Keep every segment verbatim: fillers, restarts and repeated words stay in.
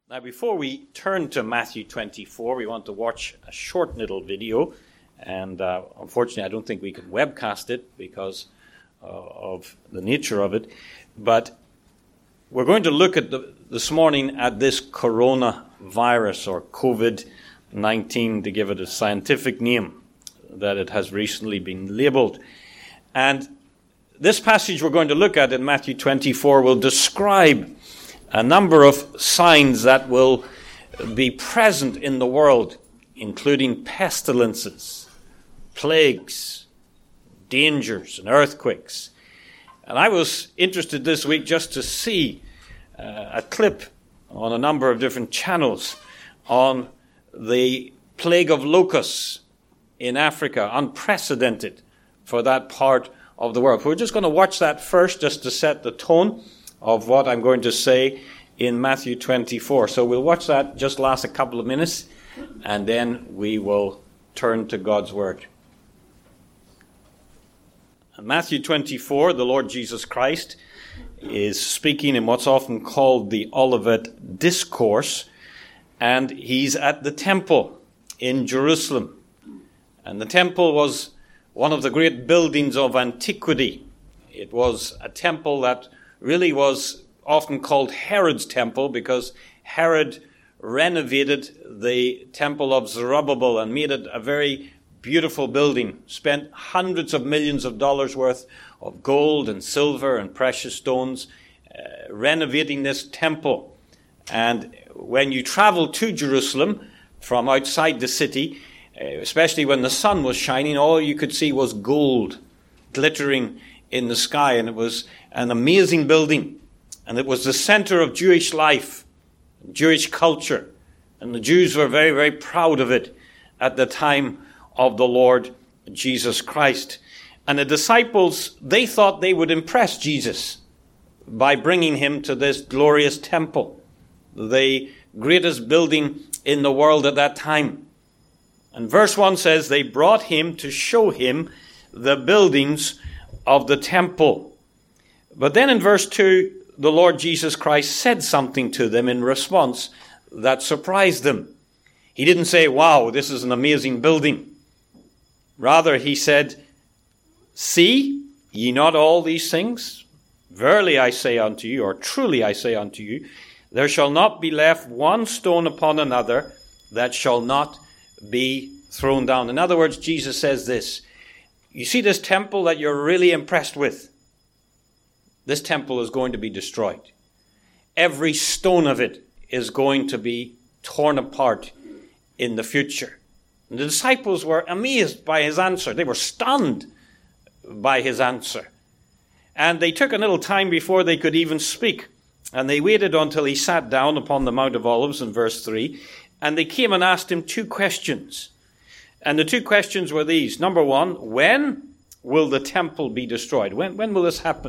Now, before we turn to Matthew twenty-four, we want to watch a short little video. And uh, unfortunately, I don't think we can webcast it because uh, of the nature of it. But we're going to look at the, this morning at this coronavirus or covid nineteen, to give it a scientific name that it has recently been labeled. And this passage we're going to look at in Matthew twenty-four will describe a number of signs that will be present in the world, including pestilences, plagues, dangers, and earthquakes. And I was interested this week just to see uh, a clip on a number of different channels on the plague of locusts in Africa, unprecedented for that part of the world. We're just going to watch that first just to set the tone of what I'm going to say in Matthew twenty-four. So we'll watch that, just last a couple of minutes, and then we will turn to God's Word. In Matthew twenty-four, the Lord Jesus Christ is speaking in what's often called the Olivet Discourse, and he's at the temple in Jerusalem. And the temple was one of the great buildings of antiquity. It was a temple that really was often called Herod's temple because Herod renovated the temple of Zerubbabel and made it a very beautiful building, spent hundreds of millions of dollars worth of gold and silver and precious stones uh, renovating this temple. And when you travel to Jerusalem from outside the city, uh, especially when the sun was shining, all you could see was gold glittering in the sky, and it was an amazing building. And it was the center of Jewish life, Jewish culture. And the Jews were very, very proud of it at the time of the Lord Jesus Christ. And the disciples, they thought they would impress Jesus by bringing him to this glorious temple, the greatest building in the world at that time. And verse one says, they brought him to show him the buildings of the temple. But then in verse two, the Lord Jesus Christ said something to them in response that surprised them. He didn't say, wow, this is an amazing building. Rather, he said, see ye not all these things? Verily I say unto you, or truly I say unto you, there shall not be left one stone upon another that shall not be thrown down. In other words, Jesus says this, you see this temple that you're really impressed with? This temple is going to be destroyed. Every stone of it is going to be torn apart in the future. And the disciples were amazed by his answer. They were stunned by his answer. And they took a little time before they could even speak. And they waited until he sat down upon the Mount of Olives in verse three. And they came and asked him two questions. And the two questions were these. Number one, when will the temple be destroyed? When, when will this happen?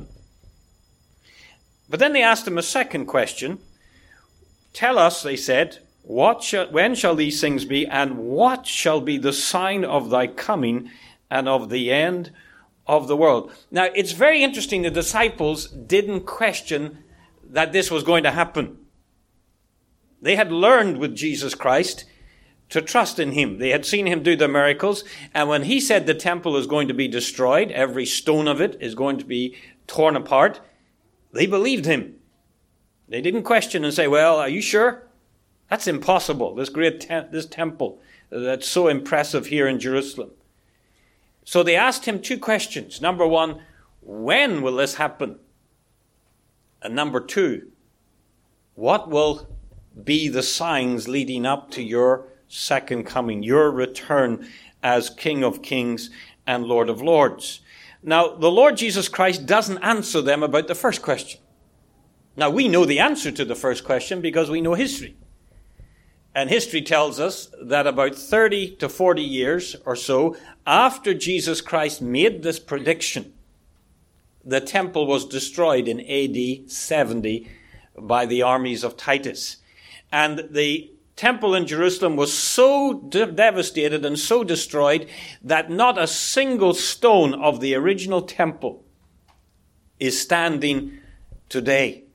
But then they asked him a second question. Tell us, they said, what shall, when shall these things be, and what shall be the sign of thy coming and of the end of the world? Now, it's very interesting the disciples didn't question that this was going to happen. They had learned with Jesus Christ to trust in him. They had seen him do the miracles, and when he said the temple is going to be destroyed, every stone of it is going to be torn apart, they believed him. They didn't question and say, well, are you sure? That's impossible, this great te- this temple that's so impressive here in Jerusalem. So they asked him two questions. Number one, when will this happen? And number two, what will be the signs leading up to your second coming, your return as King of Kings and Lord of Lords? Now, the Lord Jesus Christ doesn't answer them about the first question. Now, we know the answer to the first question because we know history. And history tells us that about thirty to forty years or so after Jesus Christ made this prediction, the temple was destroyed in A D seventy by the armies of Titus. And the temple in Jerusalem was so de- devastated and so destroyed that not a single stone of the original temple is standing today.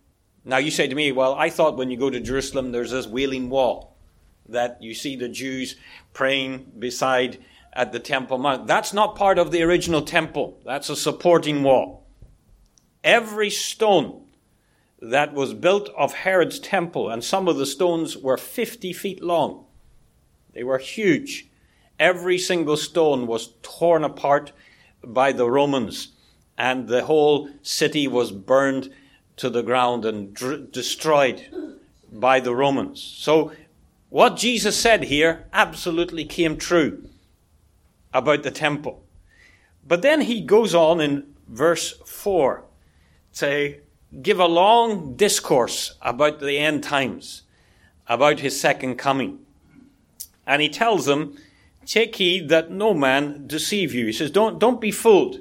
Now you say to me, well, I thought when you go to Jerusalem there's this Wailing Wall that you see the Jews praying beside at the Temple Mount. That's not part of the original temple. That's a supporting wall. Every stone that was built of Herod's temple, and some of the stones were fifty feet long. They were huge. Every single stone was torn apart by the Romans, and the whole city was burned to the ground and dr- destroyed by the Romans. So what Jesus said here absolutely came true about the temple. But then he goes on in verse four to give a long discourse about the end times, about his second coming. And he tells them, take heed that no man deceive you. He says, don't, don't be fooled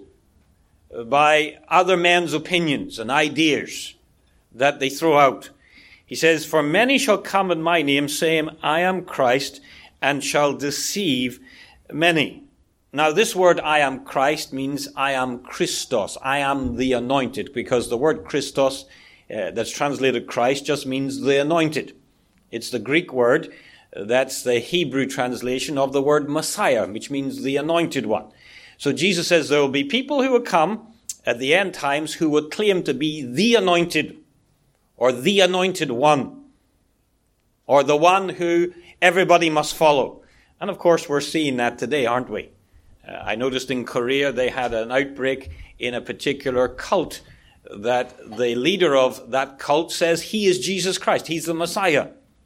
by other men's opinions and ideas that they throw out. He says, for many shall come in my name, saying, I am Christ, and shall deceive many. Now, this word, I am Christ, means I am Christos. I am the anointed, because the word Christos, uh, that's translated Christ, just means the anointed. It's the Greek word. That's the Hebrew translation of the word Messiah, which means the anointed one. So Jesus says there will be people who will come at the end times who will claim to be the anointed, or the anointed one, or the one who everybody must follow. And of course, we're seeing that today, aren't we? Uh, I noticed in Korea they had an outbreak in a particular cult that the leader of that cult says he is Jesus Christ. He's the Messiah.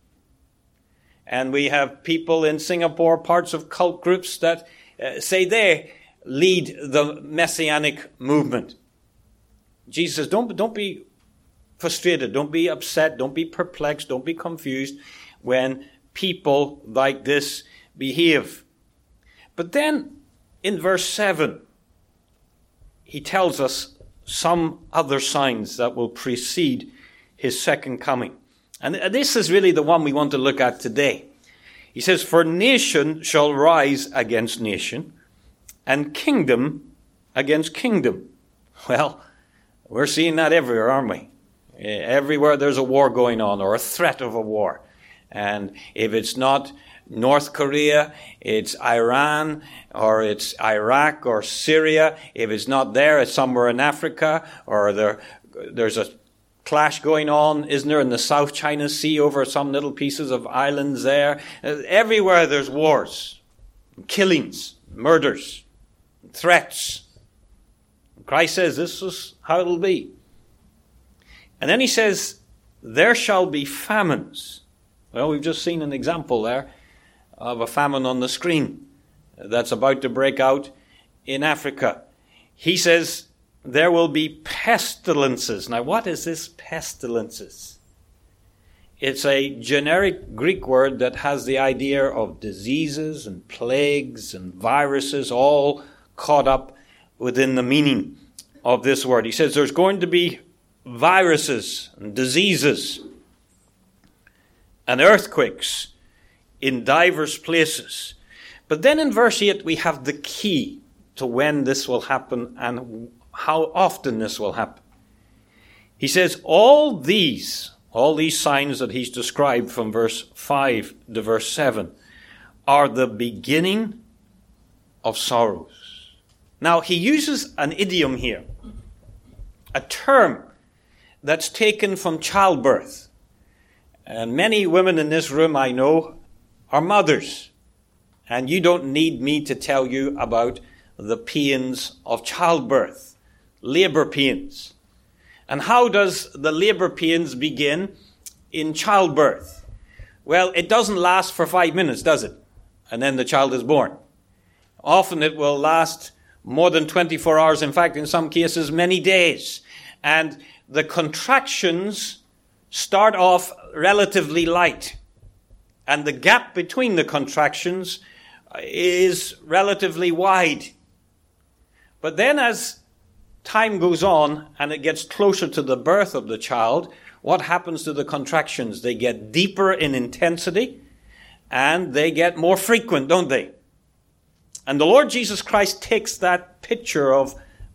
And we have people in Singapore, parts of cult groups that uh, say they lead the messianic movement. Jesus says, don't, don't be frustrated, don't be upset, don't be perplexed, don't be confused when people like this behave. But then in verse seven, he tells us some other signs that will precede his second coming. And this is really the one we want to look at today. He says, for nation shall rise against nation, and kingdom against kingdom. Well, we're seeing that everywhere, aren't we? Everywhere there's a war going on, or a threat of a war. And if it's not North Korea, it's Iran, or it's Iraq, or Syria. If it's not there, it's somewhere in Africa, or there, there's a clash going on, isn't there, in the South China Sea over some little pieces of islands there. Everywhere there's wars, killings, murders, threats. Christ says this is how it'll be. And then he says, there shall be famines. Well, we've just seen an example there of a famine on the screen that's about to break out in Africa. He says, there will be pestilences. Now, what is this pestilences? It's a generic Greek word that has the idea of diseases and plagues and viruses all caught up within the meaning of this word. He says there's going to be viruses and diseases and earthquakes in diverse places. But then in verse eight we have the key to when this will happen and how often this will happen. He says all these, all these signs that he's described from verse five to verse seven are the beginning of sorrows. Now he uses an idiom here, a term that's taken from childbirth. And many women in this room I know are mothers. And you don't need me to tell you about the pains of childbirth, labor pains. And how does the labor pains begin in childbirth? Well, it doesn't last for five minutes, does it? And then the child is born. Often it will last more than twenty-four hours. In fact, in some cases, many days. And the contractions start off relatively light. And the gap between the contractions is relatively wide. But then as time goes on and it gets closer to the birth of the child, what happens to the contractions? They get deeper in intensity and they get more frequent, don't they? And the Lord Jesus Christ takes that picture of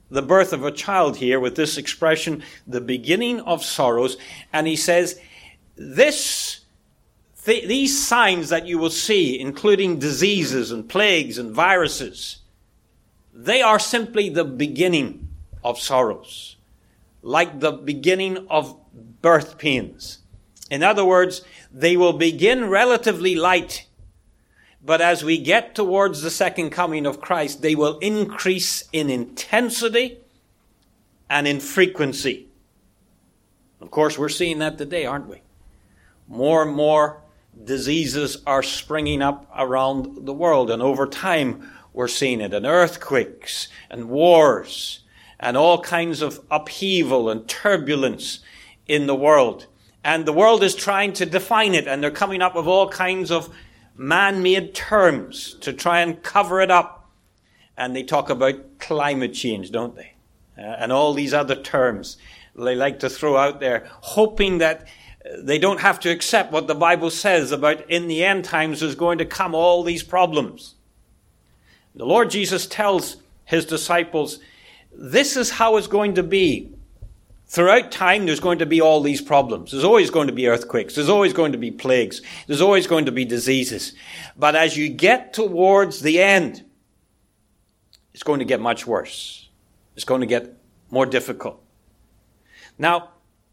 the birth of a child here with this expression, the beginning of sorrows. And he says, this, th- these signs that you will see, including diseases and plagues and viruses, they are simply the beginning of sorrows, like the beginning of birth pains. In other words, they will begin relatively light, but as we get towards the second coming of Christ, they will increase in intensity and in frequency. Of course, we're seeing that today, aren't we? More and more diseases are springing up around the world, and over time we're seeing it, and earthquakes and wars and all kinds of upheaval and turbulence in the world. And the world is trying to define it, and they're coming up with all kinds of man-made terms to try and cover it up. And they talk about climate change, don't they? Uh, and all these other terms they like to throw out there, hoping that they don't have to accept what the Bible says about in the end times there's going to come all these problems. The Lord Jesus tells his disciples, this is how it's going to be. Throughout time, there's going to be all these problems. There's always going to be earthquakes. There's always going to be plagues. There's always going to be diseases. But as you get towards the end, it's going to get much worse. It's going to get more difficult. Now,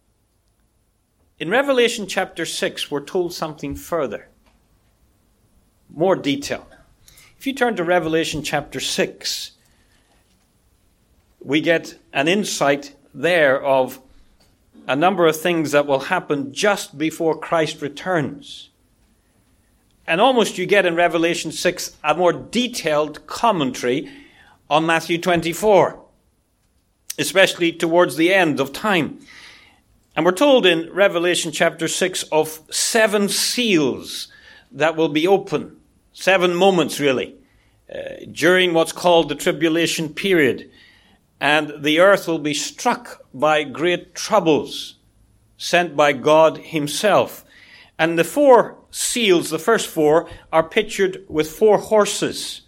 in Revelation chapter six, we're told something further. More detail. If you turn to Revelation chapter six, we get an insight there of a number of things that will happen just before Christ returns. And almost you get in Revelation six a more detailed commentary on Matthew twenty-four, especially towards the end of time. And we're told in Revelation chapter six of seven seals that will be open, seven moments really, uh, during what's called the tribulation period. And the earth will be struck by great troubles sent by God himself. And the four seals, the first four, are pictured with four horses.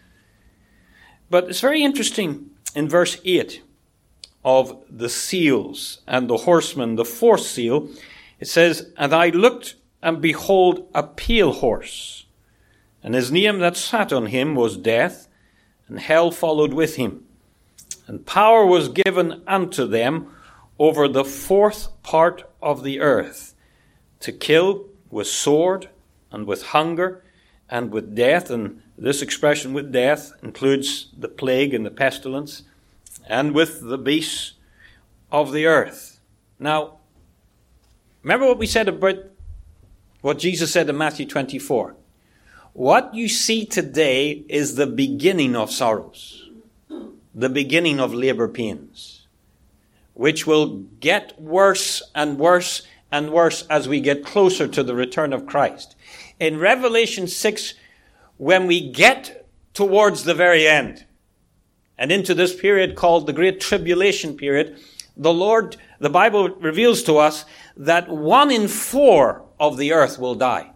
But it's very interesting in verse eight of the seals and the horsemen, the fourth seal. It says, and I looked, and behold, a pale horse. And his name that sat on him was Death, and hell followed with him. And power was given unto them over the fourth part of the earth, to kill with sword, and with hunger, and with death. And this expression with death includes the plague and the pestilence, and with the beasts of the earth. Now, remember what we said about what Jesus said in Matthew twenty-four. What you see today is the beginning of sorrows, the beginning of labor pains, which will get worse and worse and worse as we get closer to the return of Christ. In Revelation six, when we get towards the very end, and into this period called the Great Tribulation period, the Lord, the Bible reveals to us that one in four of the earth will die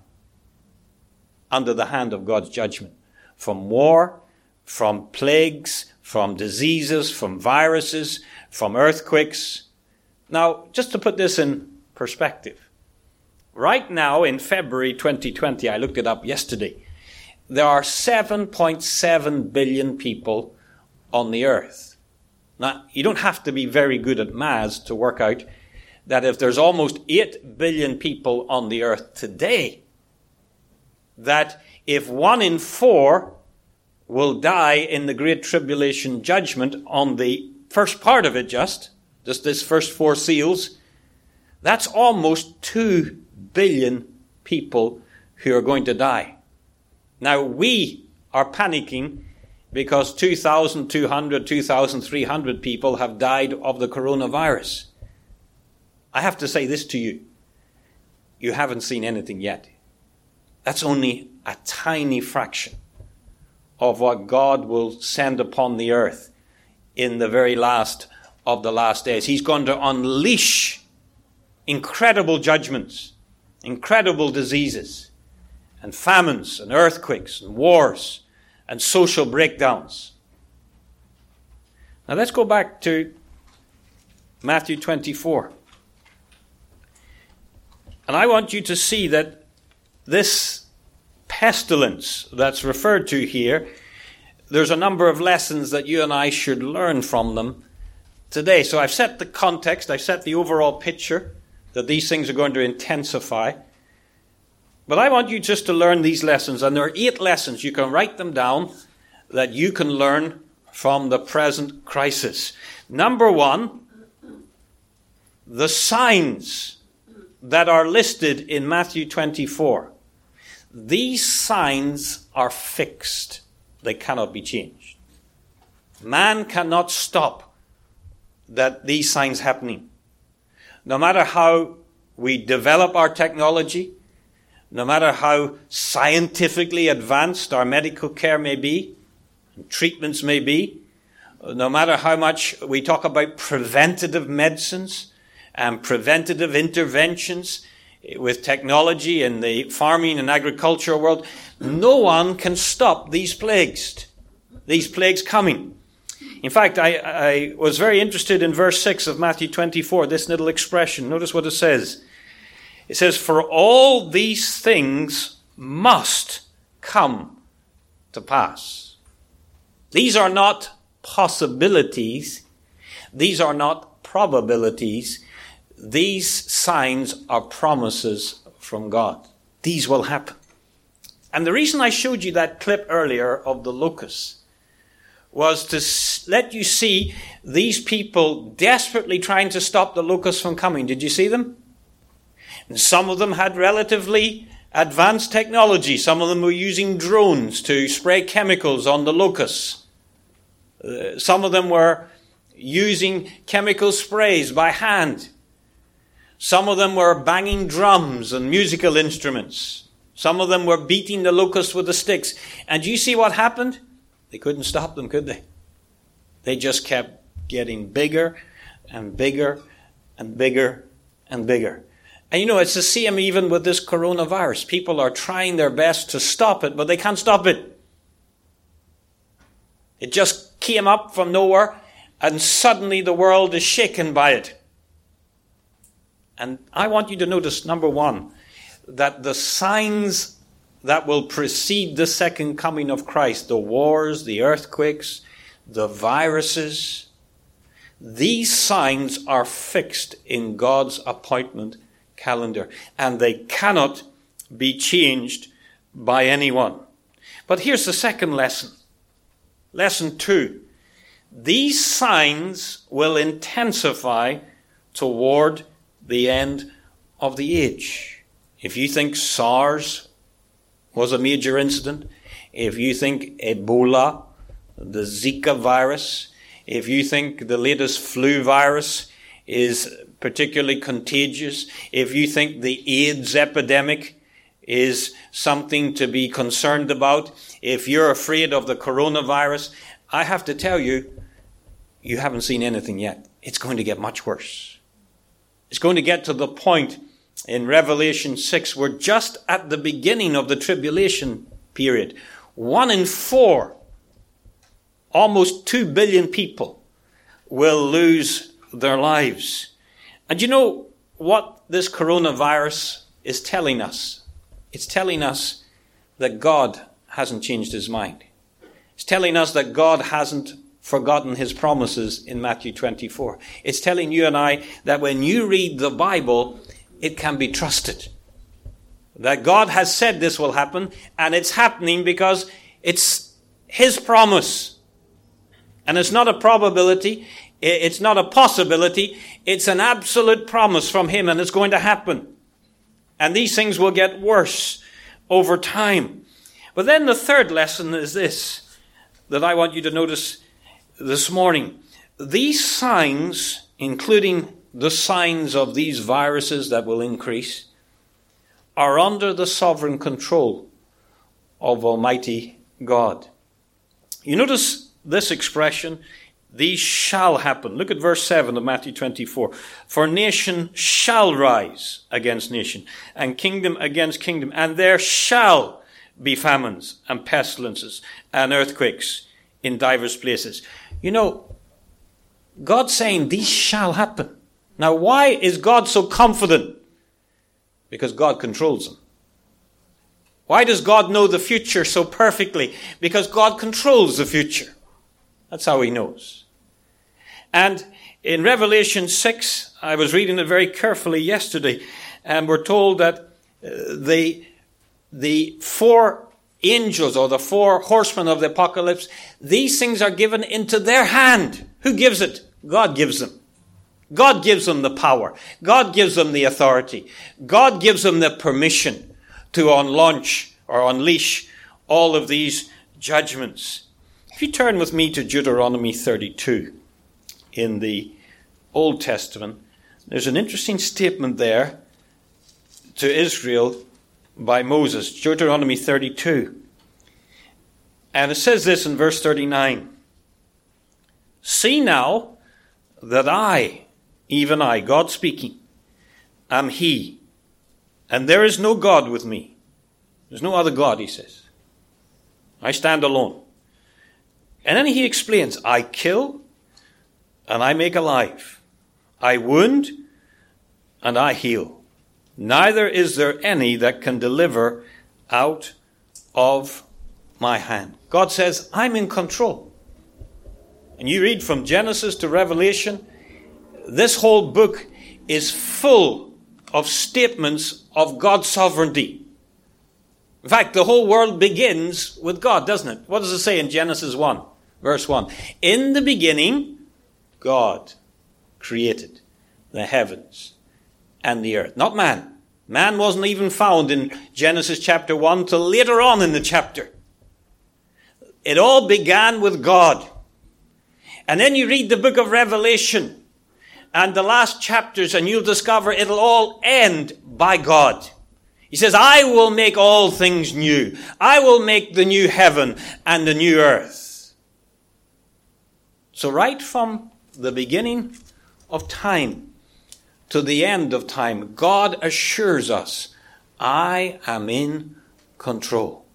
under the hand of God's judgment. From war, from plagues, from diseases, from viruses, from earthquakes. Now, just to put this in perspective, right now in February twenty twenty, I looked it up yesterday, there are seven point seven billion people on the earth. Now, you don't have to be very good at maths to work out that if there's almost eight billion people on the earth today, that if one in four will die in the Great Tribulation judgment on the first part of it just, just this first four seals, that's almost two billion people who are going to die. Now, we are panicking because two thousand two hundred, two thousand three hundred people have died of the coronavirus. I have to say this to you. You haven't seen anything yet. That's only a tiny fraction of what God will send upon the earth in the very last of the last days. He's going to unleash incredible judgments, incredible diseases, and famines, and earthquakes, and wars, and social breakdowns. Now let's go back to Matthew twenty-four. And I want you to see that this pestilence that's referred to here, there's a number of lessons that you and I should learn from them today. So I've set the context, I've set the overall picture that these things are going to intensify. But I want you just to learn these lessons, and there are eight lessons. You can write them down that you can learn from the present crisis. Number one, the signs that are listed in Matthew twenty-four. These signs are fixed. They cannot be changed. Man cannot stop that these signs happening. No matter how we develop our technology, no matter how scientifically advanced our medical care may be, treatments may be, no matter how much we talk about preventative medicines and preventative interventions with technology in the farming and agricultural world, no one can stop these plagues, these plagues coming. In fact, I, I was very interested in verse six of Matthew twenty-four, this little expression. Notice what it says. It says, "For all these things must come to pass." These are not possibilities. These are not probabilities. These signs are promises from God. These will happen. And the reason I showed you that clip earlier of the locusts was to let you see these people desperately trying to stop the locusts from coming. Did you see them? And some of them had relatively advanced technology. Some of them were using drones to spray chemicals on the locusts. Uh, some of them were using chemical sprays by hand. Some of them were banging drums and musical instruments. Some of them were beating the locusts with the sticks. And do you see what happened? They couldn't stop them, could they? They just kept getting bigger and bigger and bigger and bigger. And you know, it's the same even with this coronavirus. People are trying their best to stop it, but they can't stop it. It just came up from nowhere, and suddenly the world is shaken by it. And I want you to notice, number one, that the signs that will precede the second coming of Christ, the wars, the earthquakes, the viruses, these signs are fixed in God's appointment calendar, and they cannot be changed by anyone. But here's the second lesson. Lesson two. These signs will intensify toward the end of the age. If you think SARS was a major incident, if you think Ebola, the Zika virus, if you think the latest flu virus is particularly contagious, if you think the AIDS epidemic is something to be concerned about, if you're afraid of the coronavirus, I have to tell you, you haven't seen anything yet. It's going to get much worse. It's going to get to the point in Revelation six, we're just at the beginning of the tribulation period. One in four, almost two billion people, will lose their lives. And you know what this coronavirus is telling us? It's telling us that God hasn't changed his mind. It's telling us that God hasn't forgotten his promises in Matthew twenty-four. It's telling you and I that when you read the Bible, it can be trusted. That God has said this will happen, and it's happening because it's his promise. And it's not a probability, it's not a possibility, it's an absolute promise from him, and it's going to happen. And these things will get worse over time. But then the third lesson is this, that I want you to notice this morning. These signs, including the signs of these viruses that will increase, are under the sovereign control of Almighty God. You notice this expression, these shall happen. Look at verse seven of Matthew twenty-four. For nation shall rise against nation, and kingdom against kingdom, and there shall be famines and pestilences and earthquakes in divers places. You know, God's saying these shall happen. Now, why is God so confident? Because God controls them. Why does God know the future so perfectly? Because God controls the future. That's how he knows. And in Revelation six, I was reading it very carefully yesterday, and we're told that uh, the, the four angels, or the four horsemen of the apocalypse, these things are given into their hand. Who gives it? God gives them. God gives them the power. God gives them the authority. God gives them the permission to unlaunch or unleash all of these judgments. If you turn with me to Deuteronomy thirty-two in the Old Testament, there's an interesting statement there to Israel by Moses, Deuteronomy thirty-two. And it says this in verse thirty-nine. See now that I, even I, God speaking, am he, and there is no God with me. There's no other God, he says. I stand alone. And then he explains, I kill and I make alive. I wound and I heal. Neither is there any that can deliver out of my hand. God says, I'm in control. And you read from Genesis to Revelation, this whole book is full of statements of God's sovereignty. In fact, the whole world begins with God, doesn't it? What does it say in Genesis one, verse one? In the beginning, God created the heavens and the earth. Not man. Man wasn't even found in Genesis chapter one till later on in the chapter. It all began with God. And then you read the book of Revelation and the last chapters, and you'll discover it'll all end by God. He says, I will make all things new. I will make the new heaven and the new earth. So right from the beginning of time to the end of time, God assures us, I am in control.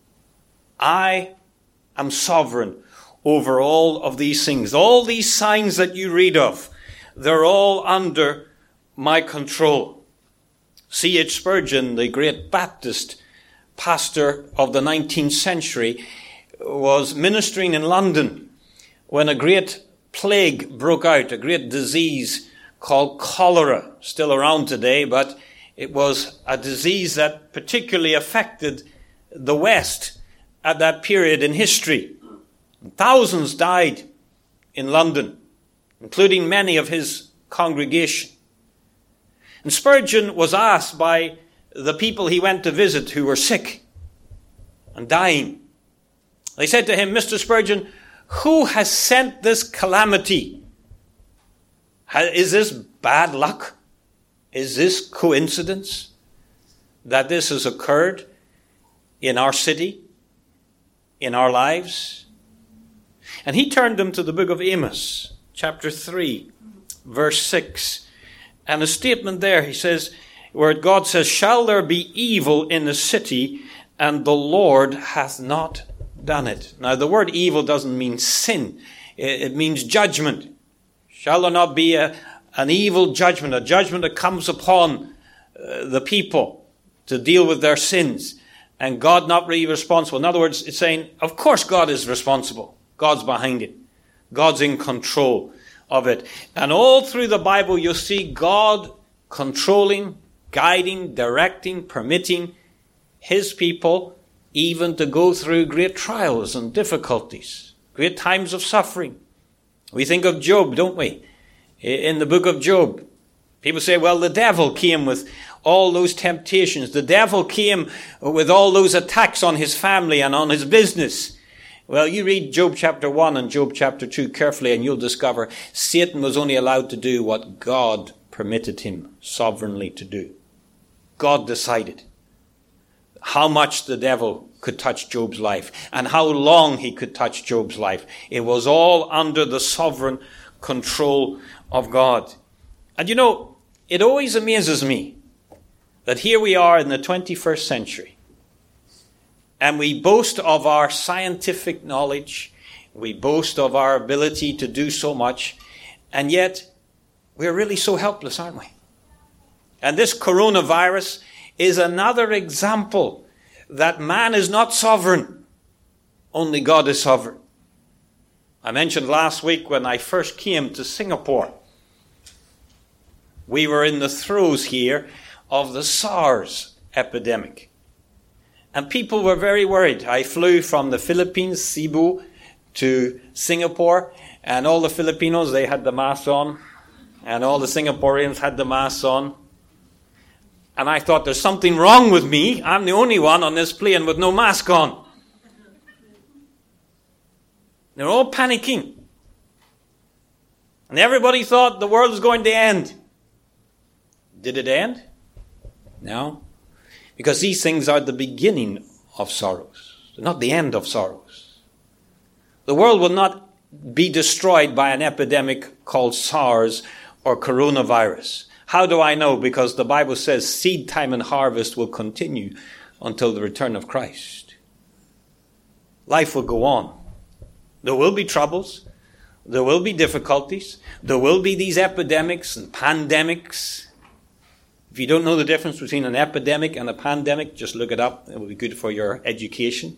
I am sovereign over all of these things. All these signs that you read of, they're all under my control. C H Spurgeon, the great Baptist pastor of the nineteenth century, was ministering in London when a great plague broke out, a great disease called cholera, still around today, but it was a disease that particularly affected the West at that period in history. Thousands died in London, including many of his congregation. And Spurgeon was asked by the people he went to visit who were sick and dying. They said to him, Mister Spurgeon, who has sent this calamity? Is this bad luck? Is this coincidence that this has occurred in our city, in our lives? And he turned them to the book of Amos, chapter three, verse six. And a statement there, he says, where God says, shall there be evil in the city, and the Lord hath not done it. Now, the word evil doesn't mean sin. It means judgment. Shall there not be a, an evil judgment, a judgment that comes upon uh, the people to deal with their sins, and God not really responsible? In other words, it's saying, of course God is responsible. God's behind it. God's in control of it. And all through the Bible, you'll see God controlling, guiding, directing, permitting his people even to go through great trials and difficulties, great times of suffering. We think of Job, don't we? In the book of Job, people say, well, the devil came with all those temptations. The devil came with all those attacks on his family and on his business. Well, you read Job chapter one and Job chapter two carefully, and you'll discover Satan was only allowed to do what God permitted him sovereignly to do. God decided how much the devil could touch Job's life and how long he could touch Job's life. It was all under the sovereign control of God. And you know, it always amazes me that here we are in the twenty-first century, and we boast of our scientific knowledge. We boast of our ability to do so much. And yet, we're really so helpless, aren't we? And this coronavirus is another example that man is not sovereign. Only God is sovereign. I mentioned last week when I first came to Singapore, we were in the throes here of the SARS epidemic. And people were very worried. I flew from the Philippines, Cebu, to Singapore, and all the Filipinos, they had the masks on, and all the Singaporeans had the masks on. And I thought, there's something wrong with me. I'm the only one on this plane with no mask on. They're all panicking. And everybody thought the world was going to end. Did it end? No. Because these things are the beginning of sorrows. They're not the end of sorrows. The world will not be destroyed by an epidemic called SARS or coronavirus. How do I know? Because the Bible says seed time and harvest will continue until the return of Christ. Life will go on. There will be troubles. There will be difficulties. There will be these epidemics and pandemics. If you don't know the difference between an epidemic and a pandemic, just look it up. It will be good for your education.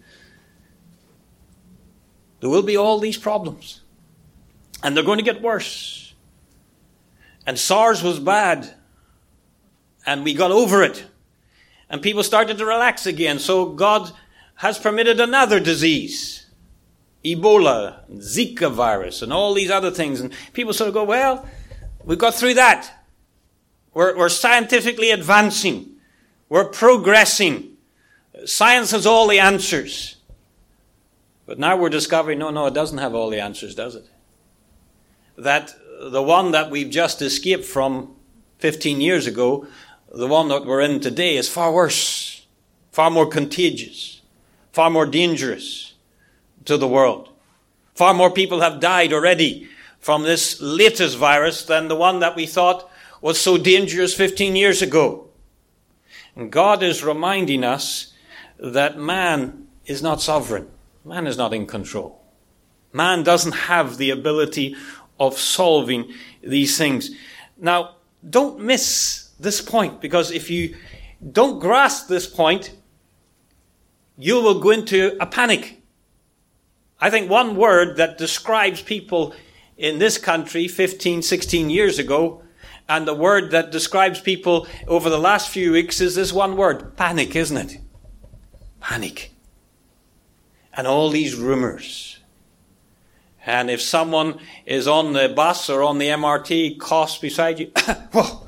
There will be all these problems. And they're going to get worse. And SARS was bad. And we got over it. And people started to relax again. So God has permitted another disease. Ebola, and Zika virus, and all these other things. And people sort of go, well, we got through that. We're, we're scientifically advancing. We're progressing. Science has all the answers. But now we're discovering, no, no, it doesn't have all the answers, does it? That the one that we've just escaped from fifteen years ago, the one that we're in today is far worse, far more contagious, far more dangerous to the world. Far more people have died already from this latest virus than the one that we thought was so dangerous fifteen years ago. And God is reminding us that man is not sovereign. Man is not in control. Man doesn't have the ability of solving these things. Now, don't miss this point, because if you don't grasp this point, you will go into a panic. I think one word that describes people in this country fifteen, sixteen years ago, and the word that describes people over the last few weeks is this one word, panic, isn't it? Panic. And all these rumors. And if someone is on the bus or on the M R T, coughs beside you, whoa,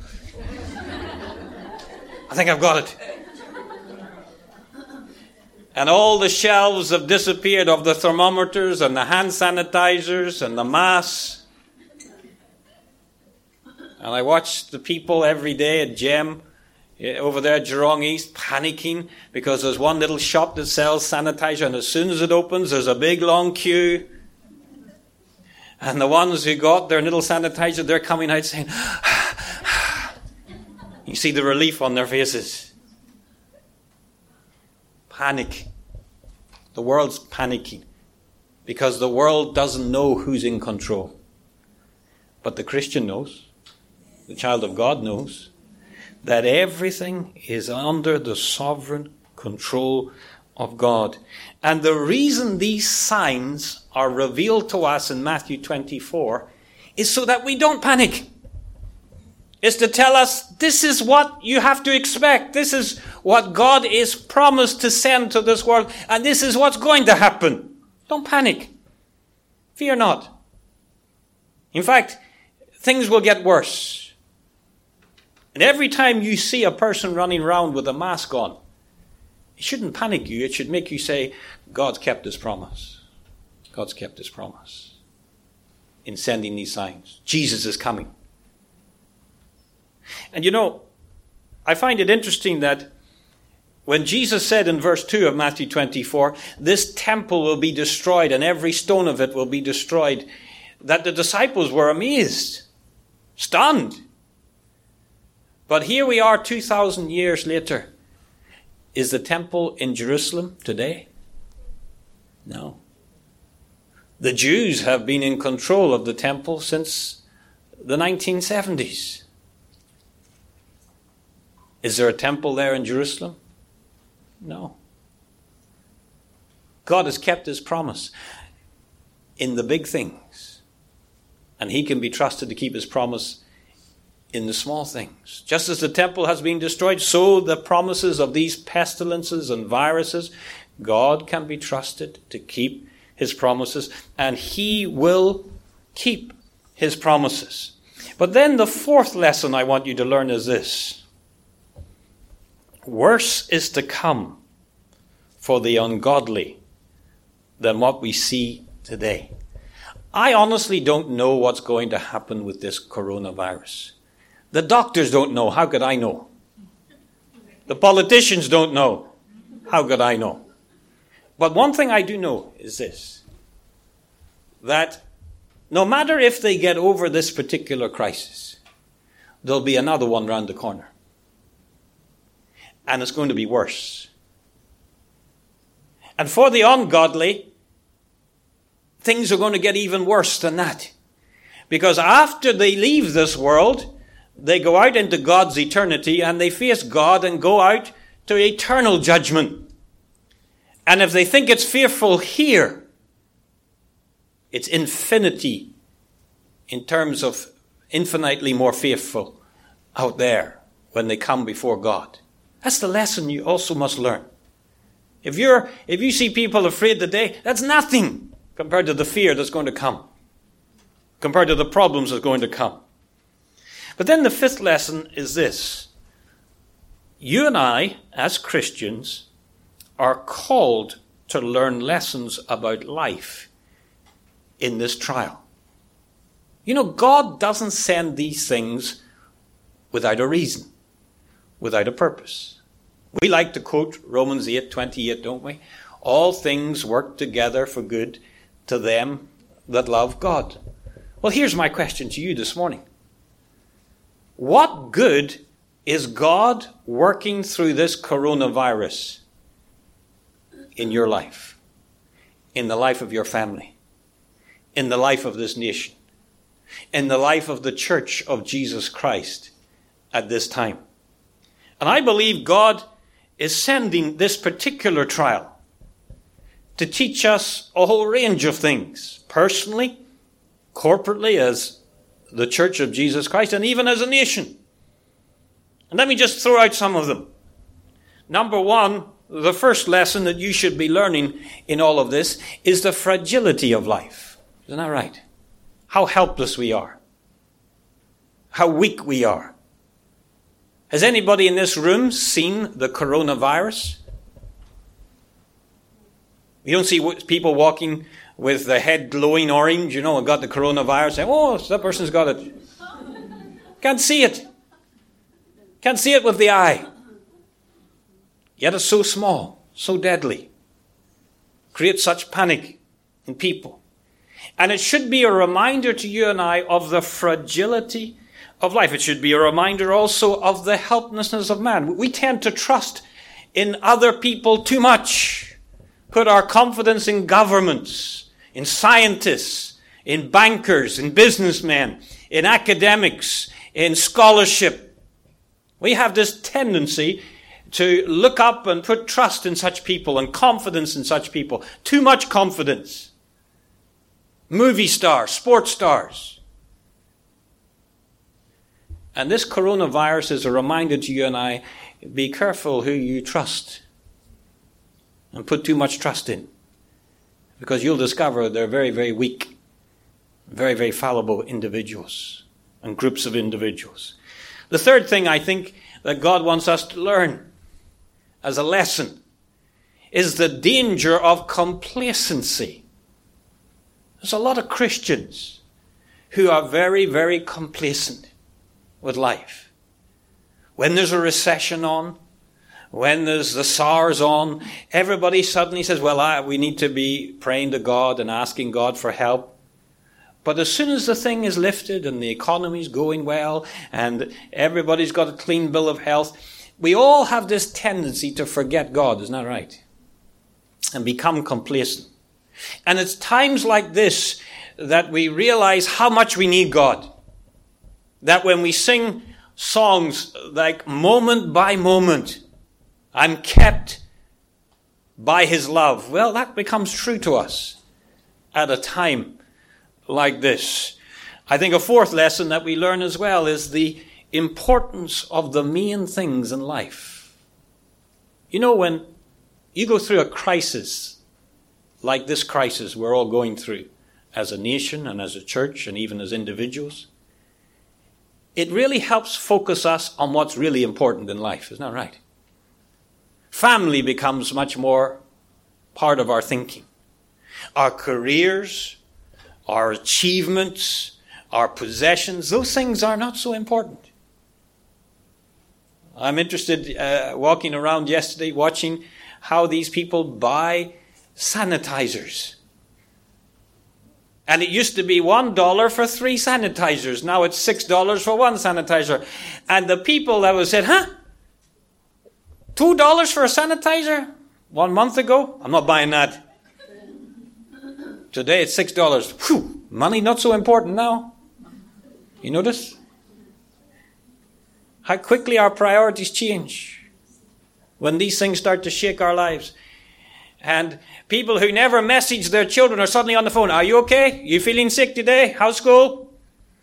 I think I've got it. And all the shelves have disappeared of the thermometers and the hand sanitizers and the masks. And I watch the people every day at Gem over there at Geelong East panicking because there's one little shop that sells sanitizer, and as soon as it opens there's a big long queue. And the ones who got their little sanitizer, they're coming out saying, you see the relief on their faces. Panic. The world's panicking because the world doesn't know who's in control. But the Christian knows, the child of God knows, that everything is under the sovereign control of God. And the reason these signs are revealed to us in Matthew twenty-four is so that we don't panic. It's to tell us this is what you have to expect. This is what God is promised to send to this world. And this is what's going to happen. Don't panic. Fear not. In fact, things will get worse. And every time you see a person running around with a mask on, it shouldn't panic you. It should make you say, God's kept his promise. God's kept his promise in sending these signs. Jesus is coming. And you know, I find it interesting that when Jesus said in verse two of Matthew twenty-four, this temple will be destroyed and every stone of it will be destroyed, that the disciples were amazed, stunned. But here we are two thousand years later. Is the temple in Jerusalem today? No. The Jews have been in control of the temple since the nineteen seventies. Is there a temple there in Jerusalem? No. God has kept his promise in the big things. And he can be trusted to keep his promise in the small things. Just as the temple has been destroyed, so the promises of these pestilences and viruses, God can be trusted to keep his promises, and he will keep his promises. But then the fourth lesson I want you to learn is this. Worse is to come for the ungodly than what we see today. I honestly don't know what's going to happen with this coronavirus. The doctors don't know. How could I know? The politicians don't know. How could I know? But one thing I do know is this, that no matter if they get over this particular crisis, there'll be another one round the corner. And it's going to be worse. And for the ungodly, things are going to get even worse than that. Because after they leave this world, they go out into God's eternity and they face God and go out to eternal judgment. And if they think it's fearful here, it's infinity in terms of infinitely more fearful out there when they come before God. That's the lesson you also must learn. If you're, if you see people afraid today, that's nothing compared to the fear that's going to come, compared to the problems that's going to come. But then the fifth lesson is this. You and I, as Christians, are called to learn lessons about life in this trial. You know, God doesn't send these things without a reason, without a purpose. We like to quote Romans eight twenty-eight, don't we? All things work together for good to them that love God. Well, here's my question to you this morning. What good is God working through this coronavirus in your life, in the life of your family, in the life of this nation, in the life of the church of Jesus Christ at this time? And I believe God is sending this particular trial to teach us a whole range of things, personally, corporately as the church of Jesus Christ, and even as a nation. And let me just throw out some of them. Number one, the first lesson that you should be learning in all of this is the fragility of life. Isn't that right? How helpless we are. How weak we are. Has anybody in this room seen the coronavirus? You don't see people walking with the head glowing orange, you know, and got the coronavirus, and oh, that person's got it. Can't see it. Can't see it with the eye. Yet it's so small, so deadly. Creates such panic in people. And it should be a reminder to you and I of the fragility of life. It should be a reminder also of the helplessness of man. We tend to trust in other people too much. Put our confidence in governments, in scientists, in bankers, in businessmen, in academics, in scholarship. We have this tendency to look up and put trust in such people and confidence in such people. Too much confidence. Movie stars, sports stars. And this coronavirus is a reminder to you and I, be careful who you trust and put too much trust in. Because you'll discover they're very, very weak, very, very fallible individuals and groups of individuals. The third thing I think that God wants us to learn as a lesson is the danger of complacency. There's a lot of Christians who are very, very complacent with life. When there's a recession on, when there's the SARS on, everybody suddenly says, well, I, we need to be praying to God and asking God for help. But as soon as the thing is lifted and the economy's going well and everybody's got a clean bill of health, we all have this tendency to forget God, isn't that right? And become complacent. And it's times like this that we realize how much we need God. That when we sing songs like moment by moment, I'm kept by his love, well, that becomes true to us at a time like this. I think a fourth lesson that we learn as well is the importance of the main things in life. You know, when you go through a crisis like this crisis we're all going through as a nation and as a church and even as individuals, it really helps focus us on what's really important in life. Isn't that right? Family becomes much more part of our thinking. Our careers, our achievements, our possessions, those things are not so important. I'm interested, uh, walking around yesterday, watching how these people buy sanitizers. And it used to be one dollar for three sanitizers. Now it's six dollars for one sanitizer. And the people that was said, huh? Two dollars for a sanitizer? One month ago? I'm not buying that. Today it's six dollars. Whew, money not so important now. You notice? How quickly our priorities change when these things start to shake our lives. And people who never message their children are suddenly on the phone. Are you okay? You feeling sick today? How's school?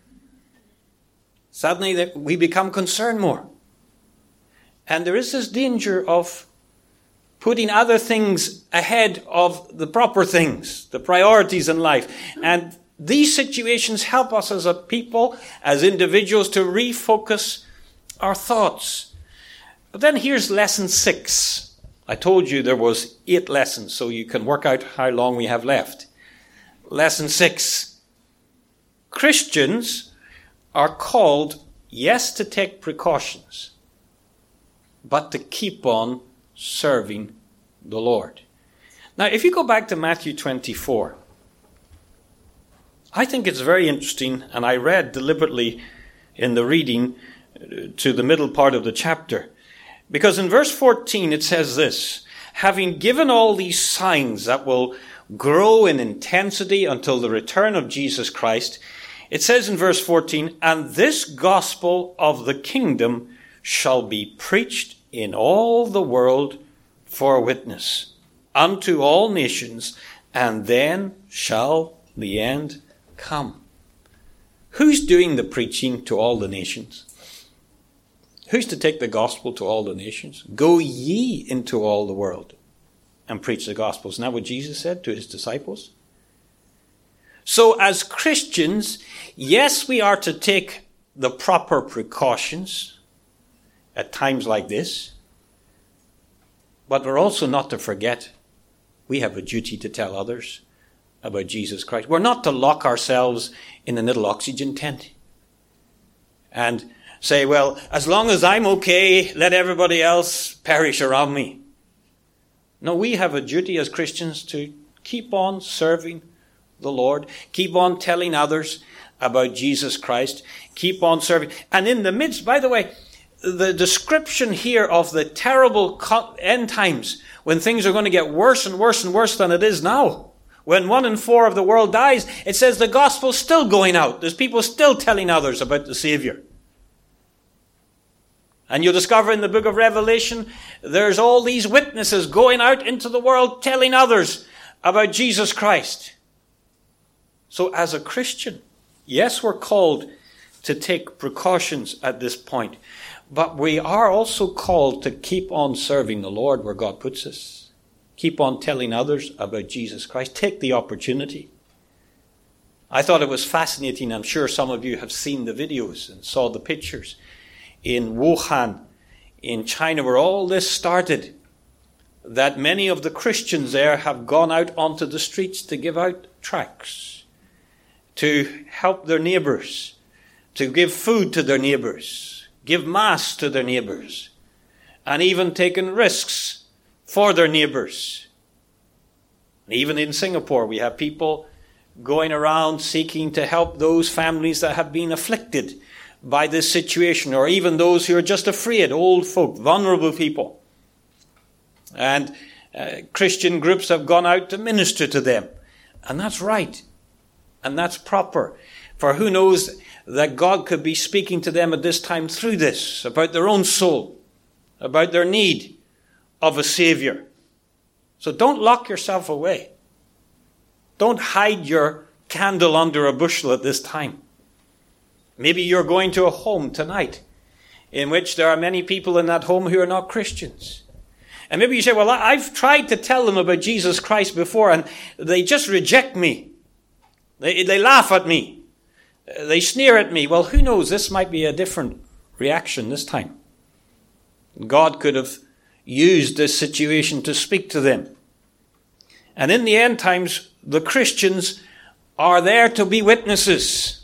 Suddenly we become concerned more. And there is this danger of putting other things ahead of the proper things, the priorities in life. And these situations help us as a people, as individuals, to refocus our thoughts. But then here's lesson six. I told you there was eight lessons, so you can work out how long we have left. Lesson six. Christians are called, yes, to take precautions, but to keep on serving the Lord. Now, if you go back to Matthew twenty-four, I think it's very interesting, and I read deliberately in the reading to the middle part of the chapter, because in verse fourteen it says this: having given all these signs that will grow in intensity until the return of Jesus Christ, it says in verse fourteen, and this gospel of the kingdom shall be preached in all the world for a witness unto all nations, and then shall the end come. Who's doing the preaching to all the nations? Who's to take the gospel to all the nations? Go ye into all the world and preach the gospel. Isn't that what Jesus said to his disciples? So as Christians, yes, we are to take the proper precautions at times like this, but we're also not to forget we have a duty to tell others about Jesus Christ. We're not to lock ourselves in a little oxygen tent and say, well, as long as I'm okay, let everybody else perish around me. No, we have a duty as Christians to keep on serving the Lord, keep on telling others about Jesus Christ, keep on serving. And in the midst, by the way, the description here of the terrible end times, when things are going to get worse and worse and worse than it is now, when one in four of the world dies, it says the gospel's still going out. There's people still telling others about the Savior. And you'll discover in the book of Revelation, there's all these witnesses going out into the world telling others about Jesus Christ. So as a Christian, yes, we're called to take precautions at this point, but we are also called to keep on serving the Lord where God puts us. Keep on telling others about Jesus Christ. Take the opportunity. I thought it was fascinating. I'm sure some of you have seen the videos and saw the pictures in Wuhan, in China, where all this started, that many of the Christians there have gone out onto the streets to give out tracts, to help their neighbors, to give food to their neighbors, give mass to their neighbors, and even taken risks for their neighbors. And even in Singapore, we have people going around seeking to help those families that have been afflicted by this situation, or even those who are just afraid, old folk, vulnerable people. And uh, Christian groups have gone out to minister to them. And that's right. And that's proper. For who knows that God could be speaking to them at this time through this, about their own soul, about their need of a Savior. So don't lock yourself away. Don't hide your candle under a bushel at this time. Maybe you're going to a home tonight in which there are many people in that home who are not Christians. And maybe you say, well, I've tried to tell them about Jesus Christ before and they just reject me. They, they laugh at me. They sneer at me. Well, who knows? This might be a different reaction this time. God could have used this situation to speak to them. And in the end times, the Christians are there to be witnesses.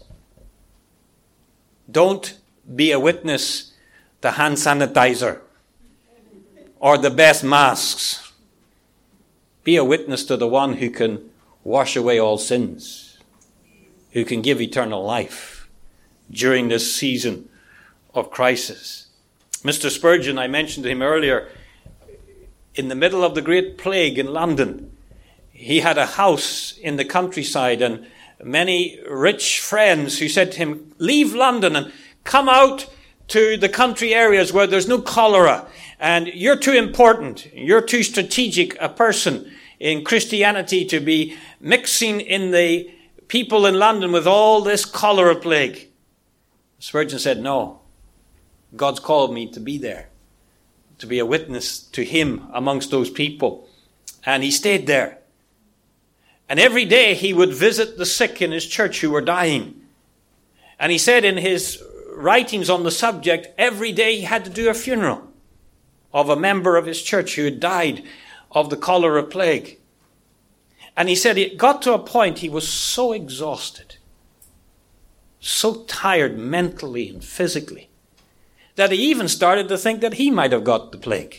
Don't be a witness to hand sanitizer or the best masks. Be a witness to the one who can wash away all sins, who can give eternal life during this season of crisis. Mister Spurgeon, I mentioned him earlier, in the middle of the Great Plague in London, he had a house in the countryside and many rich friends who said to him, leave London and come out to the country areas where there's no cholera and you're too important, you're too strategic a person in Christianity to be mixing in the people in London with all this cholera plague. Spurgeon said, no, God's called me to be there, to be a witness to him amongst those people. And he stayed there. And every day he would visit the sick in his church who were dying. And he said in his writings on the subject, every day he had to do a funeral of a member of his church who had died of the cholera plague. And he said it got to a point he was so exhausted, so tired mentally and physically, that he even started to think that he might have got the plague.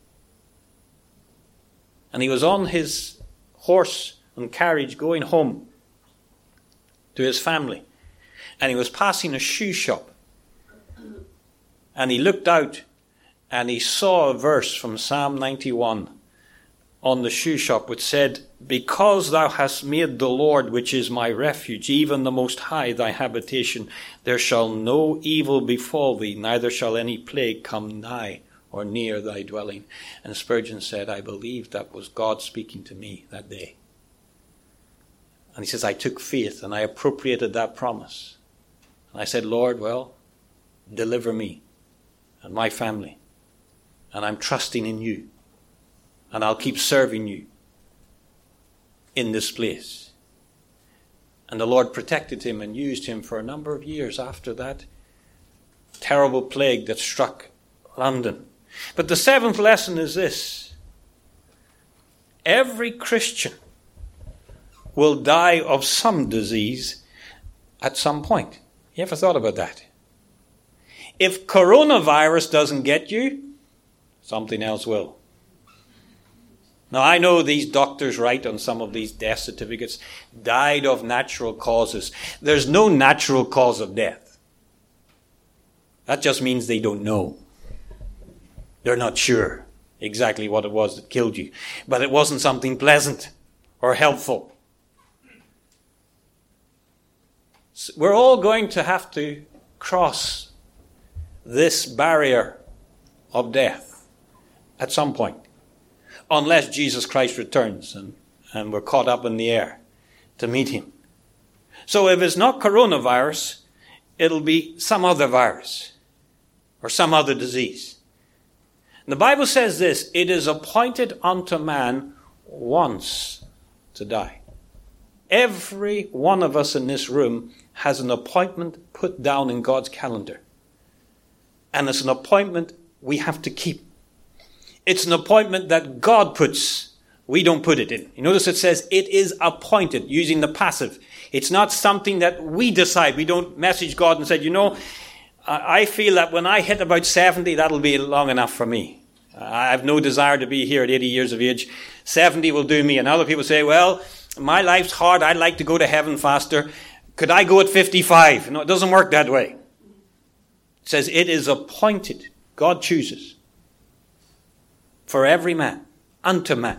And he was on his horse and carriage going home to his family. And he was passing a shoe shop. And he looked out and he saw a verse from Psalm ninety-one on the shoe shop which said, because thou hast made the Lord, which is my refuge, even the Most High, thy habitation, there shall no evil befall thee, neither shall any plague come nigh or near thy dwelling. And Spurgeon said, I believe that was God speaking to me that day. And he says, I took faith and I appropriated that promise. And I said, Lord, well, deliver me and my family. And I'm trusting in you. And I'll keep serving you in this place. And the Lord protected him and used him for a number of years after that terrible plague that struck London. But the seventh lesson is this. Every Christian will die of some disease at some point. You ever thought about that? If coronavirus doesn't get you, something else will. Now, I know these doctors write on some of these death certificates, died of natural causes. There's no natural cause of death. That just means they don't know. They're not sure exactly what it was that killed you. But it wasn't something pleasant or helpful. We're all going to have to cross this barrier of death at some point, unless Jesus Christ returns and, and we're caught up in the air to meet him. So if it's not coronavirus, it'll be some other virus or some other disease. And the Bible says this, it is appointed unto man once to die. Every one of us in this room has an appointment put down in God's calendar. And it's an appointment we have to keep. It's an appointment that God puts. We don't put it in. You notice it says it is appointed, using the passive. It's not something that we decide. We don't message God and say, you know, I feel that when I hit about seventy, that'll be long enough for me. I have no desire to be here at eighty years of age. seventy will do me. And other people say, well, my life's hard. I'd like to go to heaven faster. Could I go at fifty-five? No, it doesn't work that way. It says it is appointed. God chooses. For every man, unto man,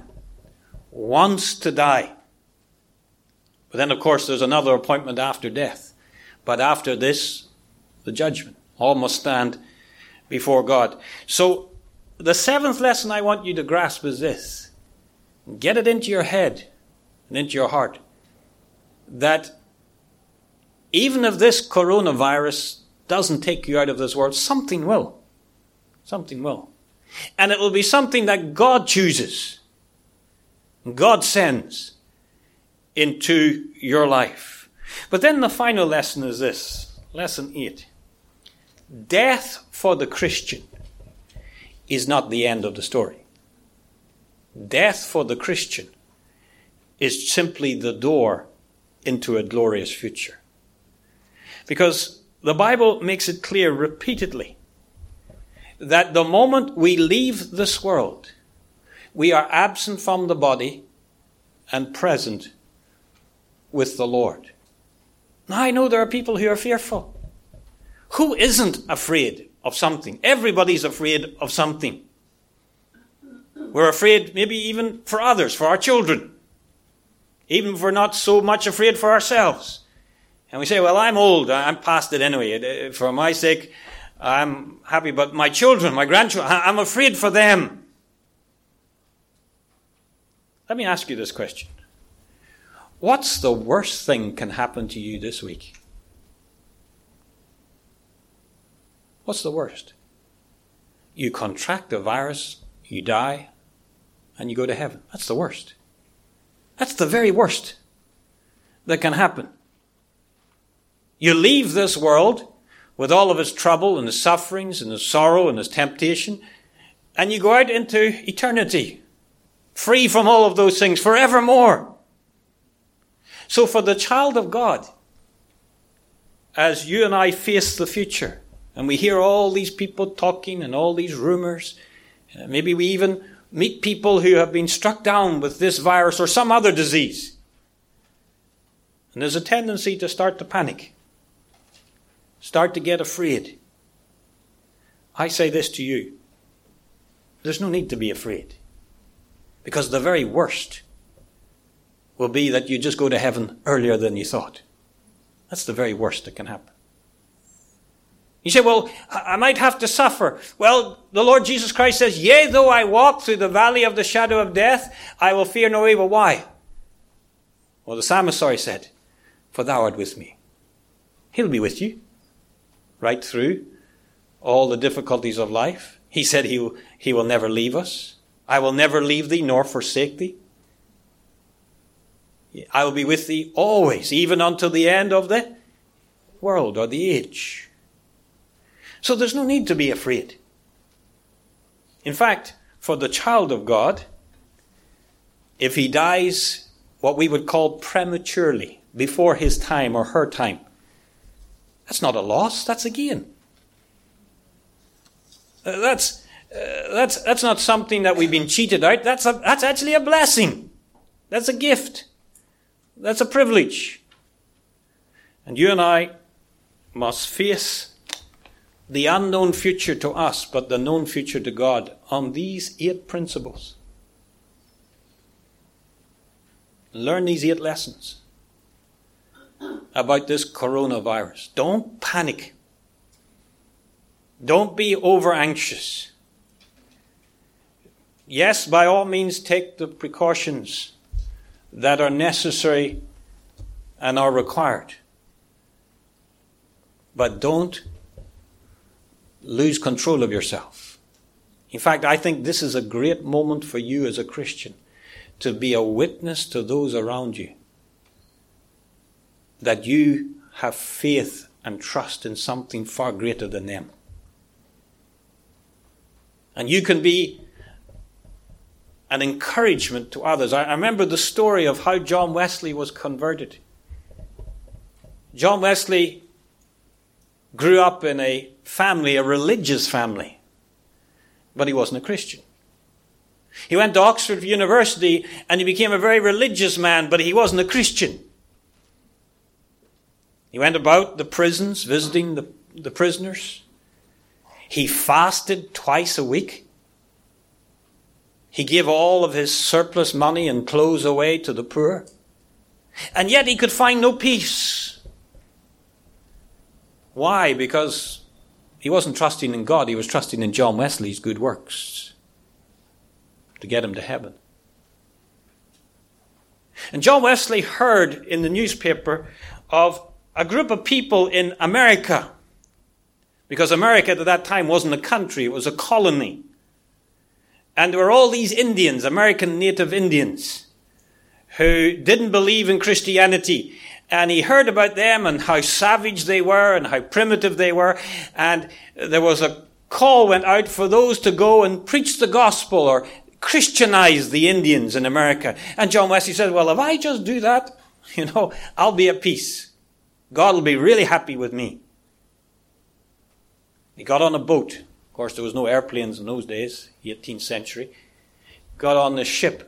once to die. But then, of course, there's another appointment after death. But after this, the judgment. All must stand before God. So the seventh lesson I want you to grasp is this. Get it into your head and into your heart. That even if this coronavirus doesn't take you out of this world, something will. Something will. And it will be something that God chooses. God sends into your life. But then the final lesson is this. Lesson eight. Death for the Christian is not the end of the story. Death for the Christian is simply the door into a glorious future. Because the Bible makes it clear repeatedly that the moment we leave this world, we are absent from the body and present with the Lord. Now, I know there are people who are fearful. Who isn't afraid of something? Everybody's afraid of something. We're afraid maybe even for others, for our children. Even if we're not so much afraid for ourselves. And we say, well, I'm old. I'm past it anyway. For my sake, I'm happy. But my children, my grandchildren, I'm afraid for them. Let me ask you this question. What's the worst thing can happen to you this week? What's the worst? You contract the virus, you die, and you go to heaven. That's the worst. That's the very worst that can happen. You leave this world with all of its trouble and its sufferings and its sorrow and its temptation, and you go out into eternity, free from all of those things forevermore. So for the child of God, as you and I face the future, and we hear all these people talking and all these rumors, maybe we even meet people who have been struck down with this virus or some other disease. And there's a tendency to start to panic, start to get afraid. I say this to you. There's no need to be afraid. Because the very worst will be that you just go to heaven earlier than you thought. That's the very worst that can happen. You say, well, I might have to suffer. Well, the Lord Jesus Christ says, yea, though I walk through the valley of the shadow of death, I will fear no evil. Why? Well, the psalmist sorry said, for thou art with me. He'll be with you right through all the difficulties of life. He said he will, he will never leave us. I will never leave thee nor forsake thee. I will be with thee always, even until the end of the world or the age. So there's no need to be afraid. In fact, for the child of God, if he dies what we would call prematurely, before his time or her time, that's not a loss, that's a gain. Uh, that's, uh, that's, that's not something that we've been cheated out. That's, a, that's actually a blessing. That's a gift. That's a privilege. And you and I must face the unknown future to us, but the known future to God on these eight principles. Learn these eight lessons about this coronavirus. Don't panic. Don't be over anxious. Yes, by all means, take the precautions that are necessary and are required. But don't lose control of yourself. In fact, I think this is a great moment for you as a Christian to be a witness to those around you that you have faith and trust in something far greater than them. And you can be an encouragement to others. I remember the story of how John Wesley was converted. John Wesley grew up in a family, a religious family, but he wasn't a Christian. He went to Oxford University and he became a very religious man, but he wasn't a Christian. He went about the prisons, visiting the, the prisoners. He fasted twice a week. He gave all of his surplus money and clothes away to the poor. And yet he could find no peace. Why? Because he wasn't trusting in God, he was trusting in John Wesley's good works to get him to heaven. And John Wesley heard in the newspaper of a group of people in America, because America at that time wasn't a country, it was a colony. And there were all these Indians, American native Indians, who didn't believe in Christianity. And he heard about them and how savage they were and how primitive they were. And there was a call went out for those to go and preach the gospel or Christianize the Indians in America. And John Wesley said, well, if I just do that, you know, I'll be at peace. God will be really happy with me. He got on a boat. Of course, there was no airplanes in those days, eighteenth century. Got on a ship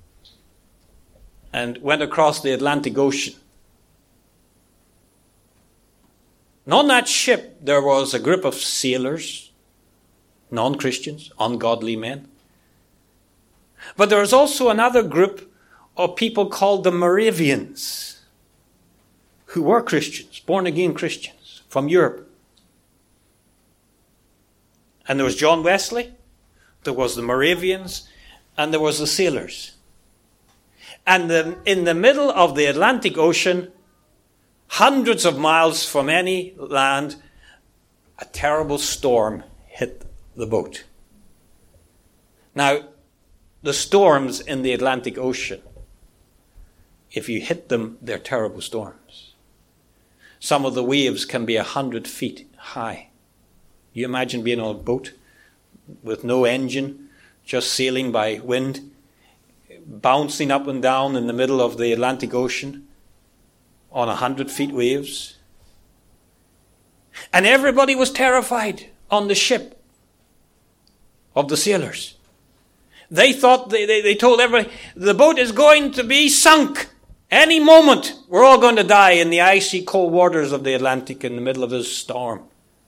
and went across the Atlantic Ocean. And on that ship, there was a group of sailors, non-Christians, ungodly men. But there was also another group of people called the Moravians, who were Christians, born-again Christians from Europe. And there was John Wesley, there was the Moravians, and there was the sailors. And the, in the middle of the Atlantic Ocean, hundreds of miles from any land, a terrible storm hit the boat. Now, the storms in the Atlantic Ocean, if you hit them, they're terrible storms. Some of the waves can be a hundred feet high. You imagine being on a boat with no engine, just sailing by wind, bouncing up and down in the middle of the Atlantic Ocean on a hundred feet waves. And everybody was terrified on the ship of the sailors. They thought, they, they, they told everybody, the boat is going to be sunk. Any moment, we're all going to die in the icy cold waters of the Atlantic in the middle of this storm.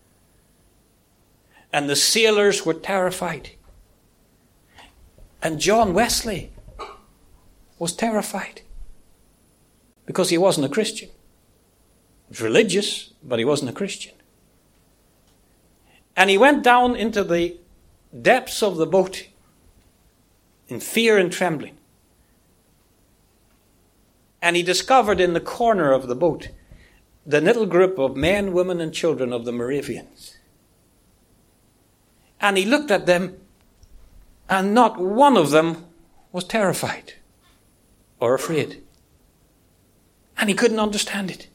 And the sailors were terrified. And John Wesley was terrified because he wasn't a Christian. He was religious, but he wasn't a Christian. And he went down into the depths of the boat in fear and trembling. And he discovered in the corner of the boat the little group of men, women, and children of the Moravians. And he looked at them, and not one of them was terrified or afraid. And he couldn't understand it.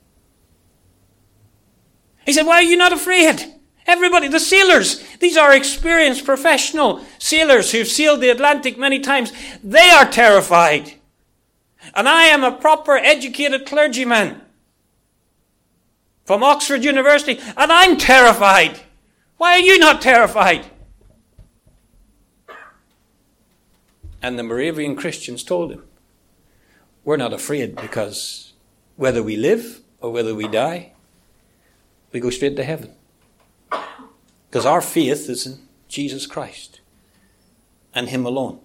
He said, why are you not afraid? Everybody, the sailors, these are experienced professional sailors who've sailed the Atlantic many times. They are terrified. And I am a proper educated clergyman from Oxford University, and I'm terrified. Why are you not terrified? And the Moravian Christians told him, we're not afraid because whether we live or whether we die, we go straight to heaven. Because our faith is in Jesus Christ and Him alone.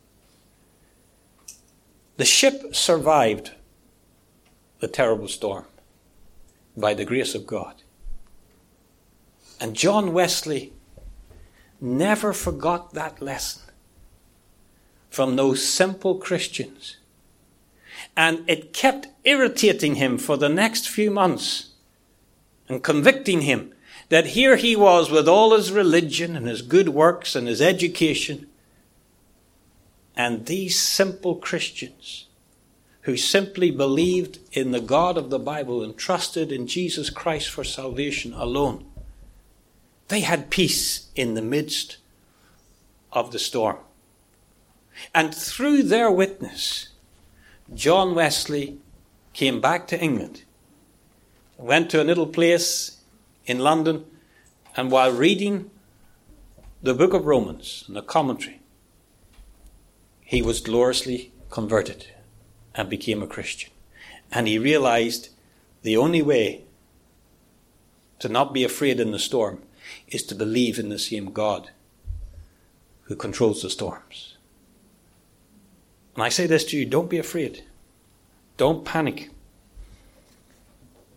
The ship survived the terrible storm by the grace of God. And John Wesley never forgot that lesson from those simple Christians. And it kept irritating him for the next few months and convicting him that here he was with all his religion and his good works and his education, and these simple Christians who simply believed in the God of the Bible and trusted in Jesus Christ for salvation alone, they had peace in the midst of the storm. And through their witness, John Wesley came back to England, went to a little place in London, and while reading the book of Romans and the commentary, he was gloriously converted and became a Christian. And he realized the only way to not be afraid in the storm is to believe in the same God who controls the storms. And I say this to you, don't be afraid. Don't panic.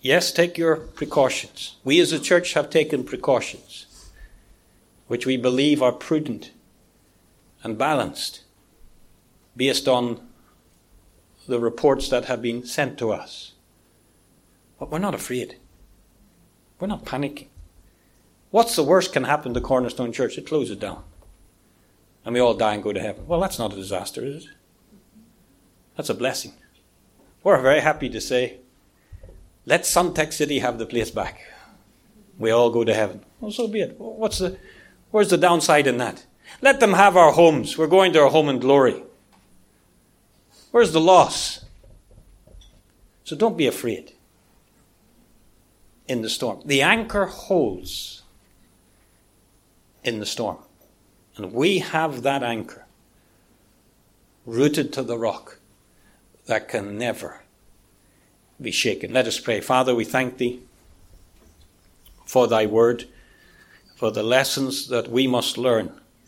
Yes, take your precautions. We as a church have taken precautions, which we believe are prudent and balanced, based on the reports that have been sent to us. But we're not afraid. We're not panicking. What's the worst can happen to Cornerstone Church? It closes down. And we all die and go to heaven. Well, that's not a disaster, is it? That's a blessing. We're very happy to say, let Suntec City have the place back. We all go to heaven. Well, so be it. What's the, where's the downside in that? Let them have our homes. We're going to our home in glory. Where's the loss? So don't be afraid in the storm. The anchor holds in the storm. And we have that anchor rooted to the rock that can never be shaken. Let us pray. Father, we thank thee for thy word, for the lessons that we must learn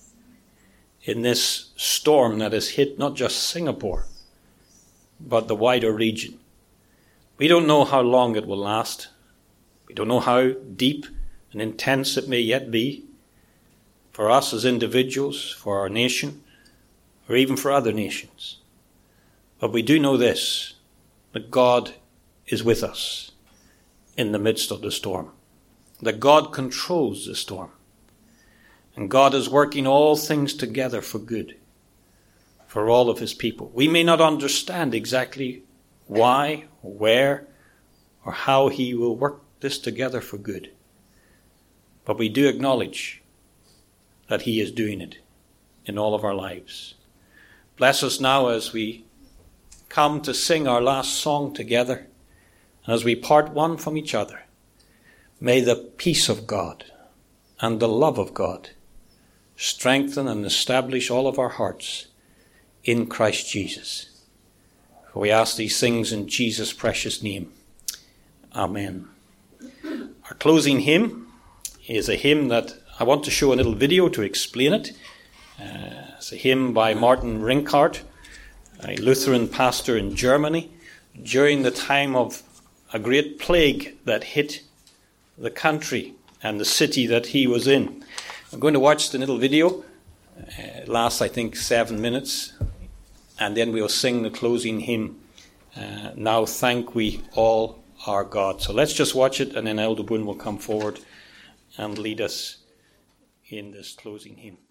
in this storm that has hit not just Singapore, but the wider region. We don't know how long it will last. We don't know how deep and intense it may yet be for us as individuals, for our nation, or even for other nations. But we do know this, that God is with us in the midst of the storm, that God controls the storm, and God is working all things together for good for all of his people. We may not understand exactly why, or where, or how he will work this together for good, but we do acknowledge that he is doing it in all of our lives. Bless us now as we come to sing our last song together. And as we part one from each other, may the peace of God and the love of God strengthen and establish all of our hearts in Christ Jesus. For we ask these things in Jesus' precious name. Amen. Our closing hymn is a hymn that I want to show a little video to explain it. Uh, it's a hymn by Martin Rinkart, a Lutheran pastor in Germany, during the time of a great plague that hit the country and the city that he was in. I'm going to watch the little video. It lasts, I think, seven minutes. And then we'll sing the closing hymn, uh, Now Thank We All Our God. So let's just watch it, and then Elder Boone will come forward and lead us in this closing hymn.